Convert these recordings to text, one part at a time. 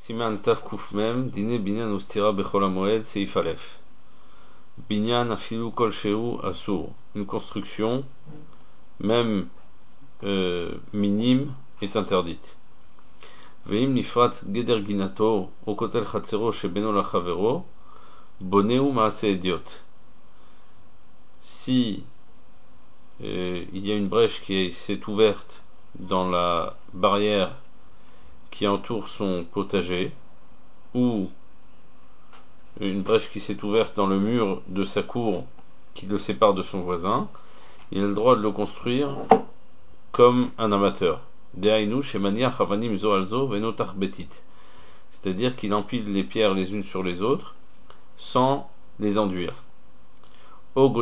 Siman Tav Kuf Mem, Dine Binyan Ustira Bechol HaMoed, Seif Aleph. Binyan Afilu Kol Sheu Asur. Une construction, même minime, est interdite. Veim Nifratz Geder Ginato, Okotel Chatzero Shebeno Lachavero, Boneu Maase Idiot. Si il y a une brèche qui s'est ouverte dans la barrière qui entoure son potager, ou une brèche qui s'est ouverte dans le mur de sa cour qui le sépare de son voisin, il a le droit de le construire comme un amateur. C'est-à-dire qu'il empile les pierres les unes sur les autres sans les enduire. Ou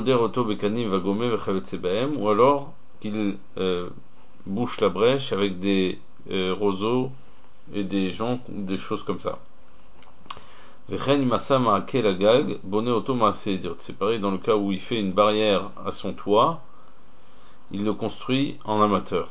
alors qu'il bouche la brèche avec des roseaux et des joncs ou des choses comme ça. C'est pareil dans le cas où il fait une barrière à son toit, il le construit en amateur.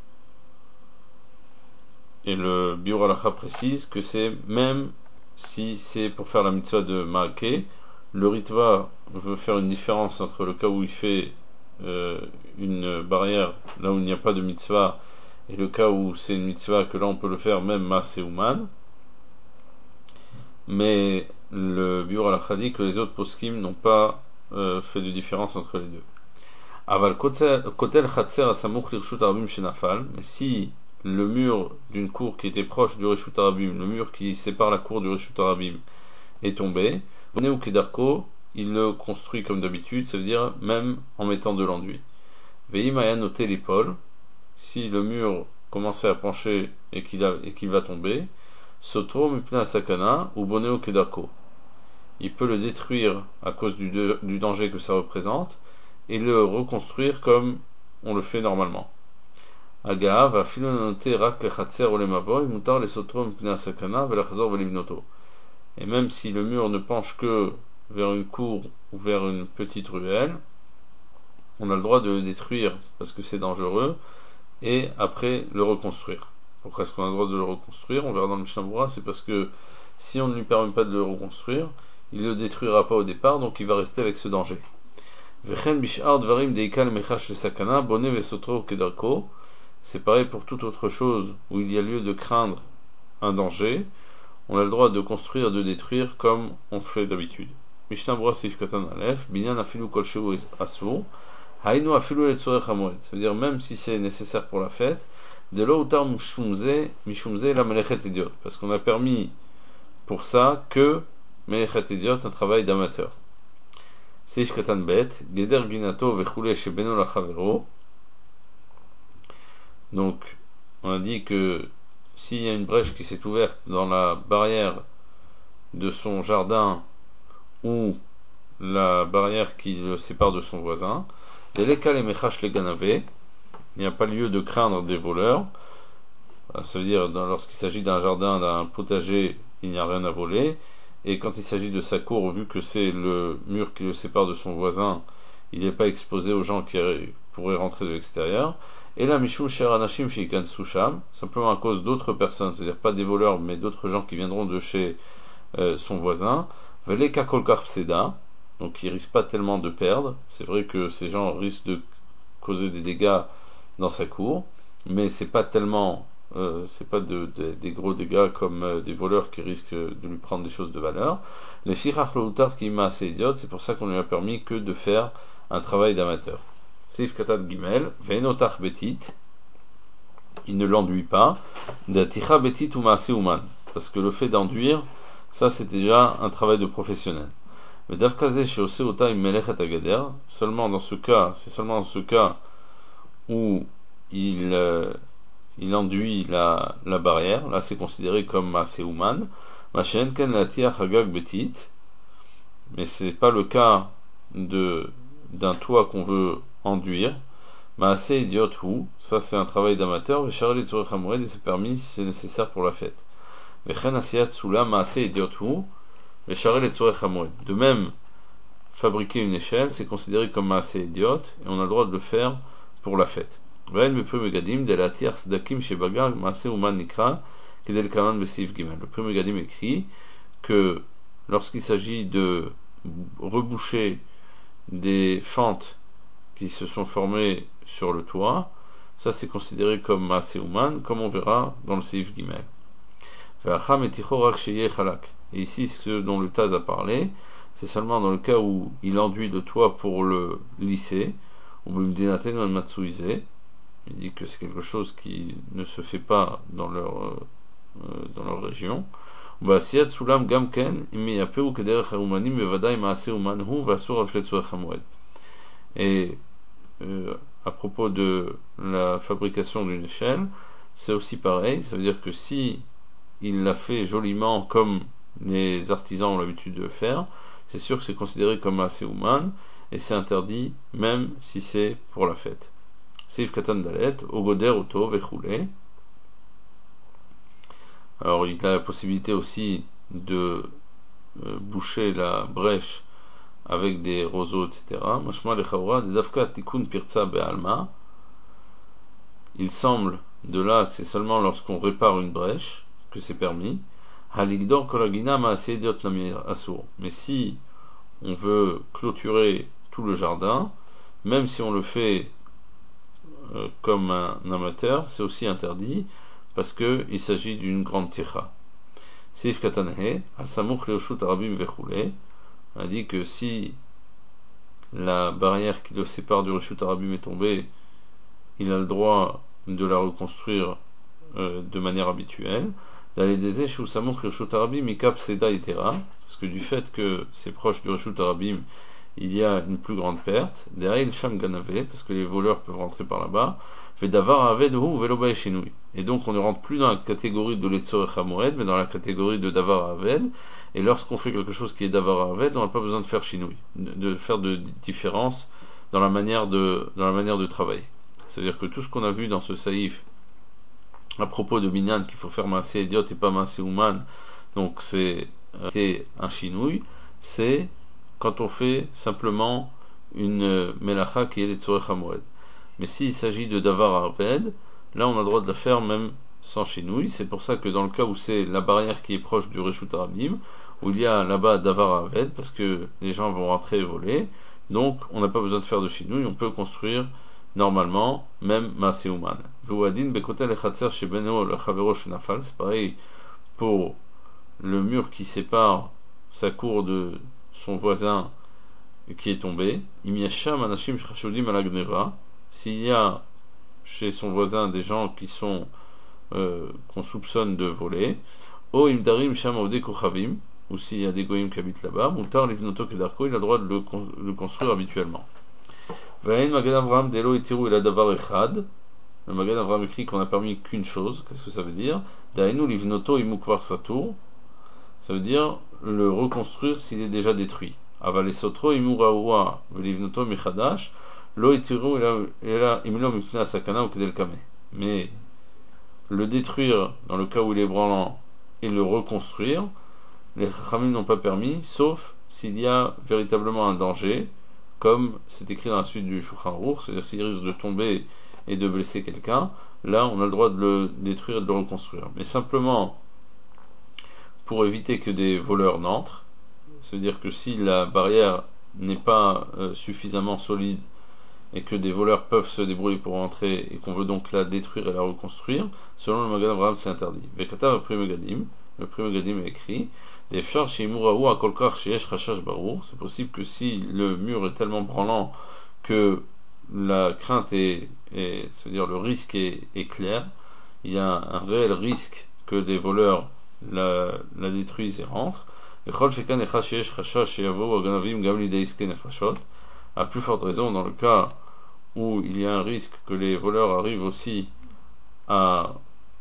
Et le Biur Halacha précise que c'est même si c'est pour faire la mitzvah de Ma'akeh, le Ritva veut faire une différence entre le cas où il fait une barrière là où il n'y a pas de mitzvah et le cas où c'est une mitzvah, que là on peut le faire même Maaseh Uman. Mais le Biur Halacha dit que les autres poskim n'ont pas fait de différence entre les deux. Aval kotel chatser asamuch lirshut arabim shenafal. Mais si le mur d'une cour qui était proche du reshut arabim, le mur qui sépare la cour du reshut arabim, est tombé, ou kedarko, il le construit comme d'habitude, ça veut dire même en mettant de l'enduit. Veim aya noté l'épaule. Si le mur commençait à pencher et qu'il va tomber, Sotro mipna sakana ou boneo kedarko. Il peut le détruire à cause du danger que ça représente et le reconstruire comme on le fait normalement. Aga va filonoter rak le chatser ou le mavoy mutar le sotro mipna sakana velachazor velivnoto. Et même si le mur ne penche que vers une cour ou vers une petite ruelle, on a le droit de le détruire parce que c'est dangereux et après le reconstruire. Pourquoi est-ce qu'on a le droit de le reconstruire? On verra dans le Mishnah Berurah, c'est parce que si on ne lui permet pas de le reconstruire, il ne le détruira pas au départ, donc il va rester avec ce danger. C'est pareil pour toute autre chose où il y a lieu de craindre un danger, on a le droit de construire, de détruire comme on fait d'habitude. Mishnah Berurah Seif Katan Aleph, Binyan Afilu Kol Sheu Asur, Hainu Afilu Letzorech HaMoed. Ça veut dire même si c'est nécessaire pour la fête, de l'eau utar mishumze la melechet idiot, parce qu'on a permis pour ça que melechet idiot, un travail d'amateur. Seif katan bet geder ginato vechule shebeno lachavero. Donc on a dit que s'il y a une brèche qui s'est ouverte dans la barrière de son jardin ou la barrière qui le sépare de son voisin, deleka le mechash le ganave, il n'y a pas lieu de craindre des voleurs. Ça veut dire lorsqu'il s'agit d'un jardin, d'un potager, il n'y a rien à voler. Et quand il s'agit de sa cour, vu que c'est le mur qui le sépare de son voisin, il n'est pas exposé aux gens qui pourraient rentrer de l'extérieur. Et là, mishum sher anashim shikan susham, simplement à cause d'autres personnes, c'est-à-dire pas des voleurs, mais d'autres gens qui viendront de chez son voisin. Veleka kolkar pseda, donc il risque pas tellement de perdre. C'est vrai que ces gens risquent de causer des dégâts dans sa cour, mais c'est pas tellement c'est pas des gros dégâts comme des voleurs qui risquent de lui prendre des choses de valeur. Le firach loutar qui m'a assez idiot, c'est pour ça qu'on lui a permis que de faire un travail d'amateur. Sif katat gimel veinotar betit, il ne l'enduit pas, d'aticha betit ou maase uman, parce que le fait d'enduire, ça c'est déjà un travail de professionnel. Mais davkaze chez oseota im melechet agader, seulement dans ce cas, c'est seulement dans ce cas où il enduit la barrière, là c'est considéré comme Maaseh Uman, Machen ken latiach hagag betit, mais c'est pas le cas d'un toit qu'on veut enduire. Maaseh idiot hu, ça c'est un travail d'amateur, Veshar letzorech hamoed, et c'est permis si c'est nécessaire pour la fête. Vechen asiyat sula Maaseh idiot hu, Veshar letzorech hamoed. De même, fabriquer une échelle, c'est considéré comme Maaseh idiot, et on a le droit de le faire pour la fête. Ve'el mepru megadim de la tiers dakim shebagar Maaseh Uman nikra Kedel Kaman Besif Gimel. Le Pri Megadim écrit que lorsqu'il s'agit de reboucher des fentes qui se sont formées sur le toit, ça c'est considéré comme Maaseh Ouman, comme on verra dans le Seif Gimel. Et ici, ce dont le Taz a parlé, c'est seulement dans le cas où il enduit le toit pour le lisser, ou il dit que c'est quelque chose qui ne se fait pas dans leur région. Et à propos de la fabrication d'une échelle, c'est aussi pareil, ça veut dire que si il l'a fait joliment comme les artisans ont l'habitude de le faire, c'est sûr que c'est considéré comme assez humain et c'est interdit même si c'est pour la fête. Seif Katan Dalet, Ogoder Oto Vechoulé. Alors il a la possibilité aussi de boucher la brèche avec des roseaux, etc. Mashma Lechaura, Dafka Tikun Pirza Be'alma. Il semble de là que c'est seulement lorsqu'on répare une brèche que c'est permis. Haligdor Kolagina Maasediot Namir Asur. Mais si on veut clôturer tout le jardin, même si on le fait comme un amateur, c'est aussi interdit parce qu'il s'agit d'une grande tira. Seif Katanhe, Asamuch Leoshut Arabim Vechoulé, a dit que si la barrière qui le sépare du Reshut Arabim est tombée, il a le droit de la reconstruire de manière habituelle. D'aller des échous Samuch Reshut Arabim, Mikap Seda Etera, parce que du fait que c'est proche du Reshut Arabim, il y a une plus grande perte. Derrière il Sham Ganave, parce que les voleurs peuvent rentrer par là-bas. Vedavar Aved Hu Veloba Eshinui. Et donc on ne rentre plus dans la catégorie de l'Etzorech HaMoed, mais dans la catégorie de Davar Aved. Et lorsqu'on fait quelque chose qui est Davar Aved, on n'a pas besoin de faire Shinui, de faire de différence dans la manière de travailler. C'est-à-dire que tout ce qu'on a vu dans ce saïf à propos de Minyan, qu'il faut faire Maaseh Idiot et pas Maaseh Ouman, donc c'est un Shinui, c'est quand on fait simplement une Melacha qui est les Tzorech HaMoed. Mais s'il s'agit de Davar Aved, là on a le droit de la faire même sans Shinui. C'est pour ça que dans le cas où c'est la barrière qui est proche du Reshut Arabim, où il y a là-bas Davar Aved, parce que les gens vont rentrer et voler, donc on n'a pas besoin de faire de Shinui, on peut construire normalement, même Maaseh Ouman. C'est pareil pour le mur qui sépare sa cour de son voisin qui est tombé. S'il y a chez son voisin des gens qui sont qu'on soupçonne de voler, ou s'il y a des goyim qui habitent là-bas, Moutar Livnoto Kedarko, il a le droit de le construire habituellement. Le Magad Avram écrit qu'on a permis qu'une chose. Qu'est-ce que ça veut dire? Dainu livnoto imukvar satour. Ça veut dire le reconstruire s'il est déjà détruit. Avalesotro imuraoua livnoto mechadash lo itiru ela imlo mipna sakana ou kedel kame. Mais le détruire dans le cas où il est branlant et le reconstruire, les Chachamim n'ont pas permis, sauf s'il y a véritablement un danger, comme c'est écrit dans la suite du Shulchan Aruch, c'est-à-dire s'il risque de tomber et de blesser quelqu'un, là on a le droit de le détruire et de le reconstruire. Mais simplement pour éviter que des voleurs n'entrent, c'est-à-dire que si la barrière n'est pas suffisamment solide et que des voleurs peuvent se débrouiller pour entrer et qu'on veut donc la détruire et la reconstruire, selon le Magad Avraham c'est interdit. Vekatav Pri Megadim, le Pri Megadim est écrit, c'est possible que si le mur est tellement branlant que la crainte c'est-à-dire le risque est clair, il y a un réel risque que des voleurs la détruisent et rentrent. À plus forte raison dans le cas où il y a un risque que les voleurs arrivent aussi à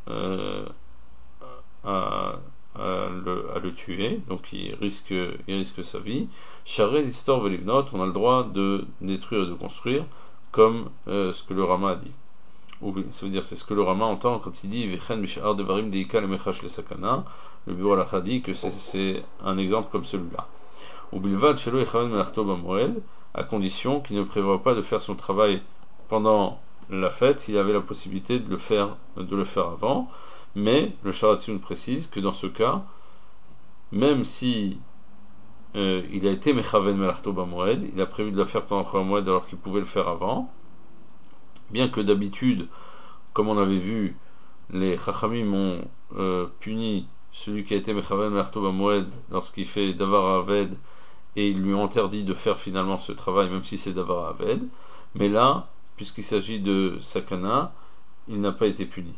le tuer, donc il risque sa vie. Charé l'histoire velivnot, on a le droit de détruire et de construire, comme ce que le Rama a dit. Ou ça veut dire c'est ce que le Rama entend quand il dit Vechen mishar devarim deika le mechash le sakana. Le bureau a dit que c'est un exemple comme celui-là. Ou bilvad shelo echaven melachto b'moed, à condition qu'il ne prévoit pas de faire son travail pendant la fête, s'il avait la possibilité de le faire avant. Mais le Sharatzion précise que dans ce cas, même si il a été Mechaven Melachto Bamoed, il a prévu de le faire pendant Chol Moed alors qu'il pouvait le faire avant, bien que d'habitude, comme on avait vu, les Chachamim ont puni celui qui a été Mechaven Melachto Bamoed lorsqu'il fait Davar Aved, et ils lui ont interdit de faire finalement ce travail, même si c'est Davar Aved. Mais là, puisqu'il s'agit de Sakana, il n'a pas été puni.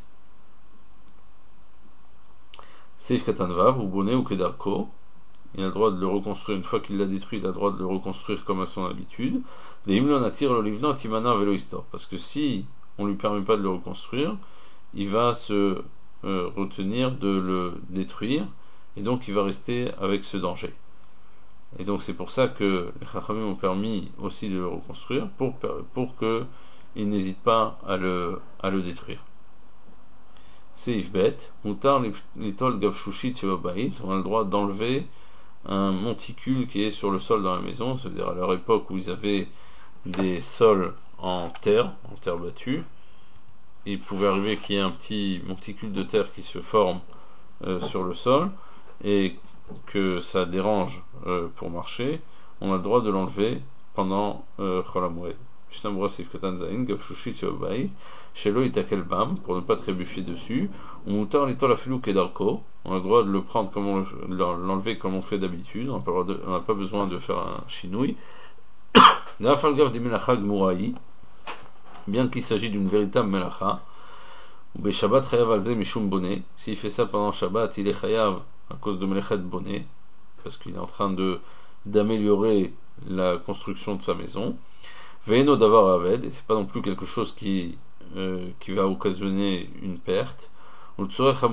Seif Katanvav, ou Boné ou Kedarko, il a le droit de le reconstruire une fois qu'il l'a détruit, il a le droit de le reconstruire comme à son habitude. Des Himlon attire l'olivna Timana Veloistor, parce que si on lui permet pas de le reconstruire, il va se retenir de le détruire, et donc il va rester avec ce danger. Et donc c'est pour ça que les Chachamim ont permis aussi de le reconstruire, pour qu'il n'hésite pas à le détruire. Seif Bet, Mutar Litol Gavshushit Shebabait, on a le droit d'enlever un monticule qui est sur le sol dans la maison, c'est-à-dire à leur époque où ils avaient des sols en terre battue, il pouvait arriver qu'il y ait un petit monticule de terre qui se forme sur le sol et que ça dérange pour marcher. On a le droit de l'enlever pendant Chol HaMoed. Mishnah Sif Katan Zain, Gavshushit Shebabait, Shelo Itakel Bam, pour ne pas trébucher dessus, ou Mutar Litol Afilu Kedarko, on a le droit de le prendre comme l'enlever comme on fait d'habitude, on n'a pas besoin de faire un chinouille. Bien qu'il s'agisse d'une véritable melacha, ou Shabbat chayav alze mishum bonnet, s'il fait ça pendant Shabbat, il est chayav à cause de melechet bonnet, parce qu'il est en train d'améliorer la construction de sa maison. Ve'eno davar aved, et c'est pas non plus quelque chose qui va occasionner une perte. Et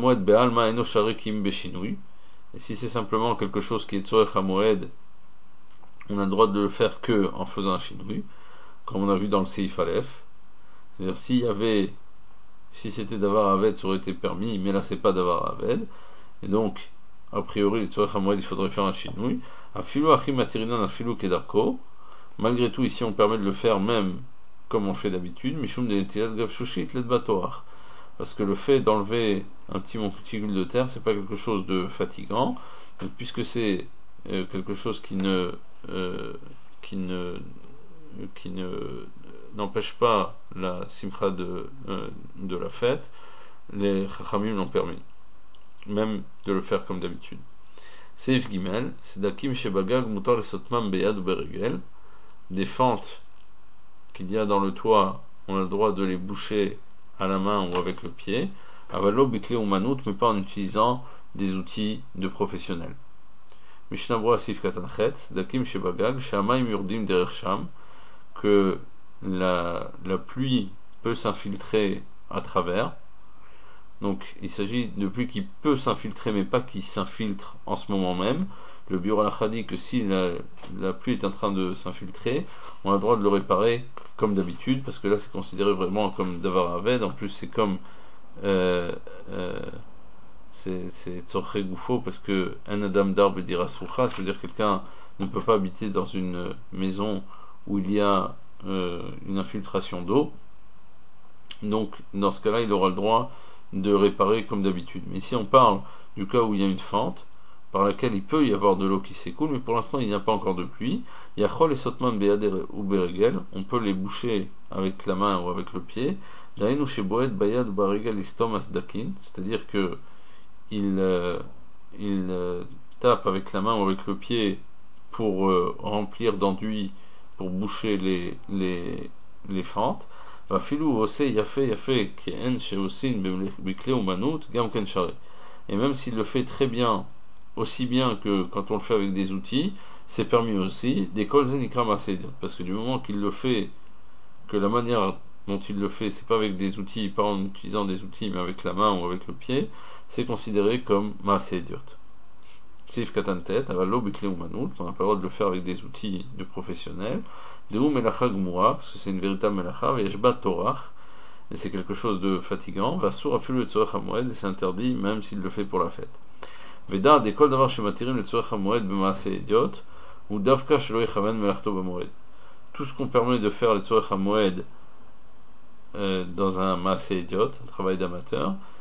si c'est simplement quelque chose qui est tzorech hamoed, on a le droit de le faire que en faisant un shinui, comme on a vu dans le Seif Aleph. C'est-à-dire si c'était davar aved, ça aurait été permis, mais là c'est pas davar aved, et donc a priori le tzorech hamoed il faudrait faire un shinui. Afilu achim materinan afilu kedarko. Malgré tout ici on permet de le faire même comme on fait d'habitude, mishum de netilat gavshushit let batoach. Parce que le fait d'enlever un petit monticule de terre, c'est pas quelque chose de fatigant. Donc, puisque c'est quelque chose qui n'empêche pas la simcha de la fête, les chachamim l'ont permis, même de le faire comme d'habitude. Seif Gimel, c'est dakim shebagag mutar le sotmam beyad ou beregel, des fentes qu'il y a dans le toit, on a le droit de les boucher à la main ou avec le pied, avalo bikle ou manout, mais pas en utilisant des outils de professionnels. Mishnah Brura Sif Katanchet, Dakim Shebagag, Shamaim Yurdim Derecham, que la pluie peut s'infiltrer à travers. Donc il s'agit de pluie qui peut s'infiltrer, mais pas qui s'infiltre en ce moment même. Le Biur Halacha dit que si la pluie est en train de s'infiltrer, on a le droit de le réparer comme d'habitude, parce que là c'est considéré vraiment comme Davar Aved. En plus c'est comme c'est Tzorche Goufo, parce que un Adam d'arbre dira Soucha, ça veut dire que quelqu'un ne peut pas habiter dans une maison où il y a une infiltration d'eau. Donc dans ce cas-là il aura le droit de réparer comme d'habitude. Mais ici on parle du cas où il y a une fente par laquelle il peut y avoir de l'eau qui s'écoule, mais pour l'instant il n'y a pas encore de pluie. Il y a Chol et Sotman Beader ou Beregel, on peut les boucher avec la main ou avec le pied. Dainu Sheboet Bayad ou Baregel Istom Asdakin, c'est-à-dire que il tape avec la main ou avec le pied pour remplir d'enduit, pour boucher les fentes. Et même s'il le fait très bien, aussi bien que quand on le fait avec des outils, c'est permis aussi des kolzenikra masédiot, parce que du moment qu'il le fait, que la manière dont il le fait, c'est pas avec des outils, pas en utilisant des outils, mais avec la main ou avec le pied, c'est considéré comme masédiot. Sif katantet, avalo bikle ou manout, on n'a pas le droit de le faire avec des outils de professionnels. De ou melacha gmura, parce que c'est une véritable melacha, veshbat torach, et c'est quelque chose de fatigant. Vasur afilu le tzorech hamoed, et c'est interdit même s'il le fait pour la fête. Veda d'école d'avoir chez matirim le tzorech hamoed b'maase idiot, ou davka shelo yechaven melachto b'moed. Tout ce qu'on permet de faire le tzorech hamoed dans un maase idiot, un travail d'amateur,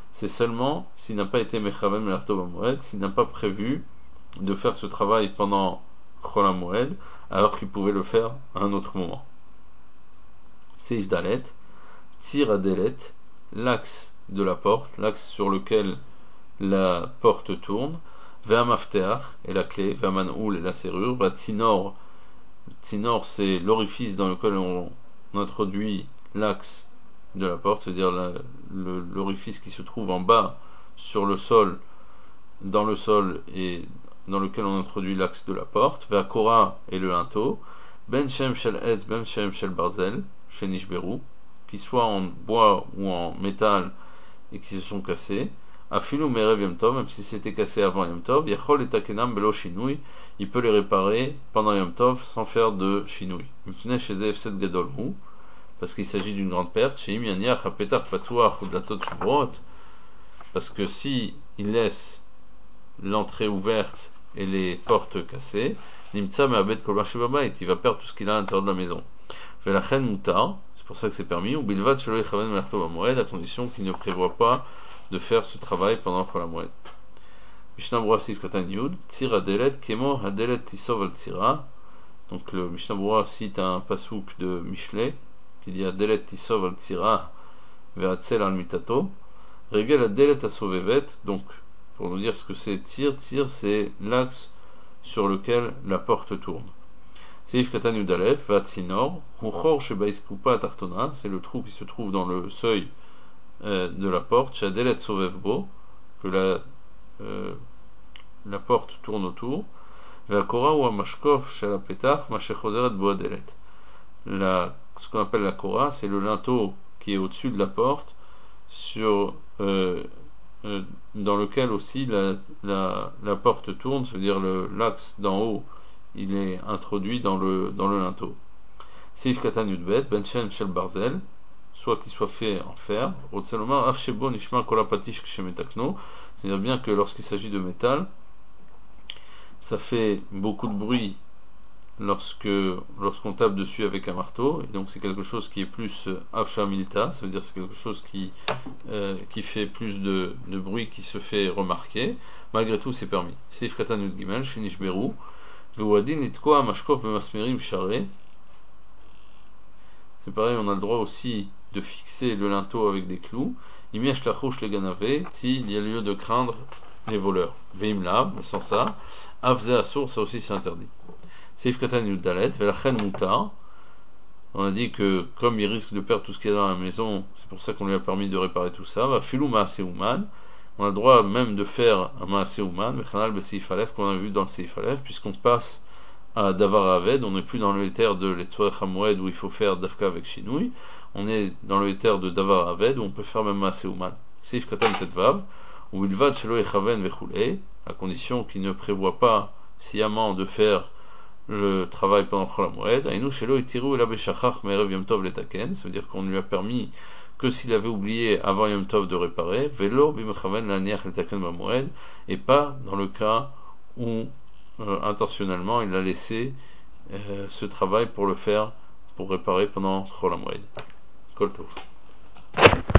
c'est seulement s'il n'a pas été Mechaven Melarto Bamoed, s'il n'a pas prévu de faire ce travail pendant Chol HaMoed, alors qu'il pouvait le faire à un autre moment. Seif Dalet, Tir Adelet, l'axe de la porte, l'axe sur lequel la porte tourne, Ve'amafteach, et la clé, Ve'aman'oul, et la serrure, Ve'tzinor, Tzinor, c'est l'orifice dans lequel on introduit l'axe de la porte, c'est-à-dire l'orifice qui se trouve en bas sur le sol, dans le sol et dans lequel on introduit l'axe de la porte. Ve'akora et le linteau. Ben shem shel etz, ben shem shel barzel, shenishberu, qui soit en bois ou en métal et qui se sont cassés. Afilu merev yom tov, même si c'était cassé avant yom tov, yachol etakenam belo shinui, il peut les réparer pendant yom tov sans faire de shinui. Mipnei sheze efsed gadol hu, parce qu'il s'agit d'une grande perte. Chez im yaniach hapetach patuach ou dlatot shuvrot, parce que si il laisse l'entrée ouverte et les portes cassées, nimtza me'abed kol ma shebabait, il va perdre tout ce qu'il a à l'intérieur de la maison. Velachen mutar, c'est pour ça que c'est permis, ou bilvad shelo yechaven melarto bamoed, à condition qu'il ne prévoit pas de faire ce travail pendant Chol HaMoed. Mishnah Berurah Sif Katan Yud, Tzir Adelet, Kemo Adelet Tisov al Tzira. Donc le Mishnah Berurah cite un pasouk de Mishlei, qui dit Adelet Tisov al Tzira, Ve'atzel al Mitato. Regel Adelet Asovevet, donc pour nous dire ce que c'est Tzir, c'est l'axe sur lequel la porte tourne. Seif Katan Yud Aleph, Ve'atzinor, Huchor Shebaiskupa Tartona, c'est le trou qui se trouve dans le seuil de la porte, Shadelet Sovevbo, que la porte tourne autour, Ve'akora ou Amashkof Shalapetach, Mashechozeret Boadelet. Ce qu'on appelle la Kora, c'est le linteau qui est au-dessus de la porte, dans lequel aussi la porte tourne, c'est-à-dire l'axe d'en haut, il est introduit dans le linteau. Seif Katan Yudbet, Benchen Shel Barzel, soit qu'il soit fait en fer, c'est-à-dire bien que lorsqu'il s'agit de métal, ça fait beaucoup de bruit lorsqu'on tape dessus avec un marteau, et donc c'est quelque chose qui est plus afsha milta, ça veut dire c'est quelque chose qui fait plus de bruit, qui se fait remarquer. Malgré tout, c'est permis. Seif Katan Yud Gimel, Shenish Beru, Ve'uadin Litkoa Mashkov Bemasmerim Share. C'est pareil, on a le droit aussi de fixer le linteau avec des clous. Imiach lachouch les ganave, s'il y a lieu de craindre les voleurs. Veimla, mais sans ça. Avze assour, ça aussi c'est interdit. Seif Katan Yud Dalet, Velachen Mutar. On a dit que comme il risque de perdre tout ce qu'il y a dans la maison, c'est pour ça qu'on lui a permis de réparer tout ça. Va filou maaseuman. On a le droit même de faire un maaseuman, Mechanal Beseif Alef, qu'on a vu dans le Seif Alef, puisqu'on passe à Davar Aved, on n'est plus dans le éther de l'Etzorech HaMoed où il faut faire Dafka avec Shinui, on est dans le éther de Davar Aved où on peut faire même Maaseuman. Seif Katan Tetvav, où il va Shelo Echaven Vechule, à condition qu'il ne prévoit pas sciemment de faire le travail pendant Chol HaMoed. Ainu Shelo Itiru Ela Beshachach Merev Yom Tov Letaken, ça veut dire qu'on lui a permis que s'il avait oublié avant Yom Tov de réparer, Velo Bimechaven Laniach Letaken Bamoed, et pas dans le cas où intentionnellement il a laissé ce travail pour le faire, pour réparer pendant Chol HaMoed. Kol Tov.